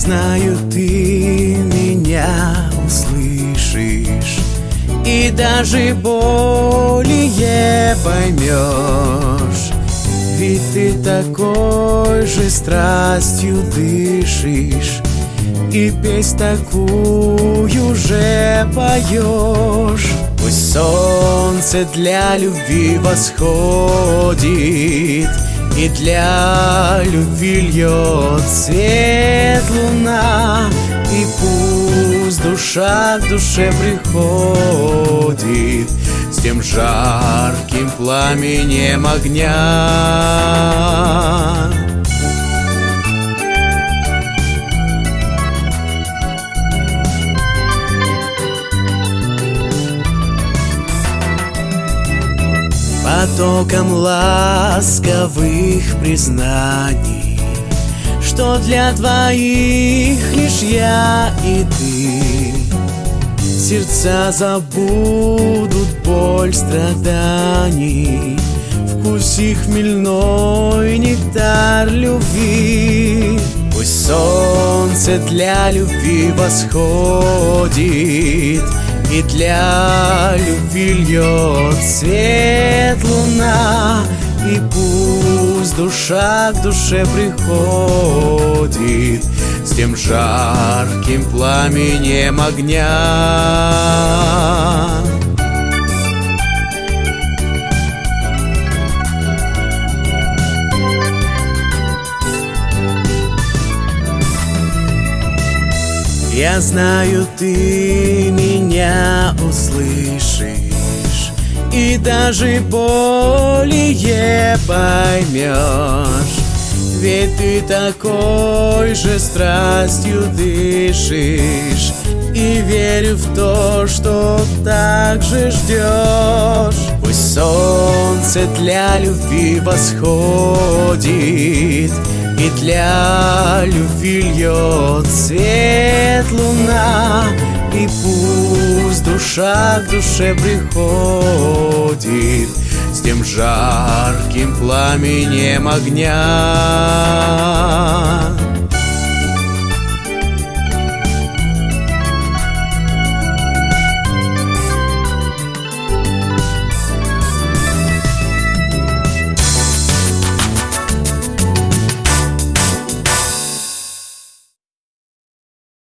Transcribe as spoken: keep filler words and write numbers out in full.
знаю, ты меня услышишь и даже более поймешь. Ведь ты такой же страстью дышишь и песнь такую же поешь. Пусть солнце для любви восходит и для любви льет свет луна, и пусть душа к душе приходит с тем жарким пламенем огня. Потоком ласковых признаний, что для двоих лишь я и ты, сердца забудут боль страданий, вкуси хмельной нектар любви. Пусть солнце для любви восходит и для любви льет свет луна, и пусть душа к душе приходит с тем жарким пламенем огня. Я знаю, ты меня услышишь и даже более поймешь. Ведь ты такой же страстью дышишь, и верю в то, что так же ждешь. Пусть солнце для любви восходит и для любви льет свет луна, и пусть душа к душе приходит с тем жарким пламенем огня.